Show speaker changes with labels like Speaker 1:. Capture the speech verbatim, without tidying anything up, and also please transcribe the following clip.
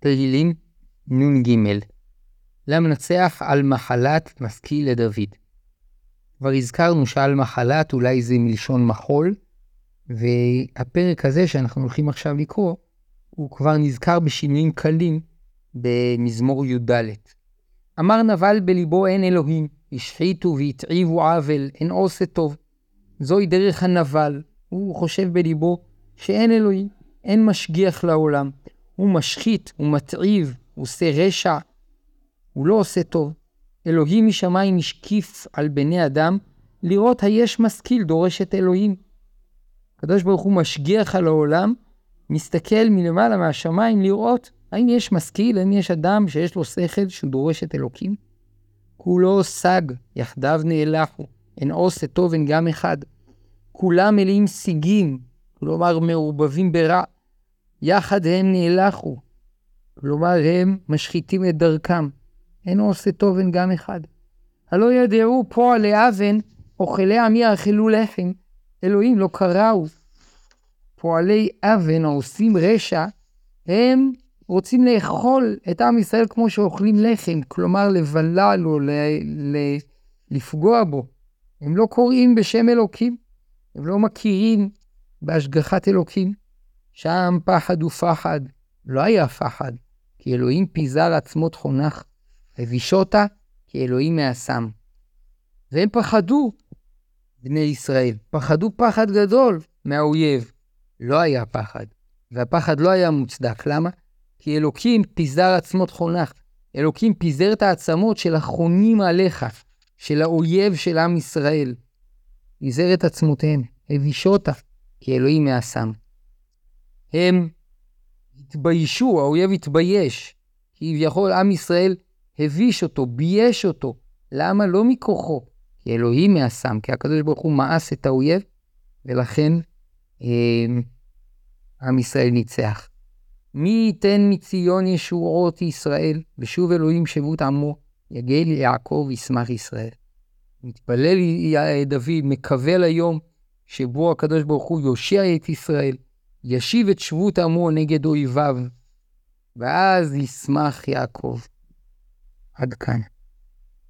Speaker 1: תהילים נון ג' למנצח על מחלת משכיל לדוד. כבר הזכרנו שעל מחלת אולי זה מלשון מחול, והפרק הזה שאנחנו הולכים עכשיו לקרוא, הוא כבר נזכר בשינויים קלים במזמור י"ד. אמר נבל בליבו אין אלוהים, השחיתו והתעיבו עוול, אין עושה טוב. זוהי דרך הנבל, הוא חושב בליבו שאין אלוהים, אין משגיח לעולם. הוא משחית, הוא מתעיב, הוא עושה רשע, הוא לא עושה טוב. אלוהים משמיים משקיף על בני אדם, לראות היש משכיל דורש את אלוהים. הקדוש ברוך הוא משגיח על העולם, מסתכל מלמעלה מהשמיים לראות האם יש משכיל, האם יש אדם שיש לו שכל שהוא דורש את אלוקים. כולו סג, יחדיו נאלחו, אין עושה טוב אין גם אחד. כולם מלאים שיגים, כלומר מעורבבים ברע. יחד הם נאלחו, כלומר הם משחיתים את דרכם. אין עושה טוב אין גם אחד. הלא ידעו פועלי אבן, אוכלי עמי יאכלו לחם. אלוהים לא קראו. פועלי אבן העושים רשע, הם רוצים לאכול את עם ישראל כמו שאוכלים לחם, כלומר לבלל או ל- ל- לפגוע בו. הם לא קוראים בשם אלוקים, הם לא מכירים בהשגחת אלוקים. שם פחד ופחד, לא היה פחד, כי אלוהים פיזר עצמות חונך, הבישותה כי אלוהים מעשם. והם פחדו, בני ישראל, פחדו פחד גדול מהאויב. לא היה פחד, והפחד לא היה מוצדק. למה? כי אלוקים פיזר עצמות חונך. אלוקים פיזר את העצמות של החונים עליך, של האויב של עם ישראל. פיזר את עצמותיהם, הבישותה כי אלוהים מעשם. הם התביישו, האויב התבייש, כי כביכול עם ישראל הביש אותו, בייש אותו. למה? לא מכוחו, כי אלוהים מעשם, כי הקדוש ברוך הוא מאס את האויב, ולכן אה, עם ישראל ניצח. מי ייתן מציון ישועות ישראל, ושוב אלוהים שבות עמו, יגל יעקב ישמח ישראל. מתפלל דוד, מקווה ליום שבו הקדוש ברוך הוא יושיע את ישראל, ישיב את שבות עמו נגד אויביו, ואז ישמח יעקב. עד כאן.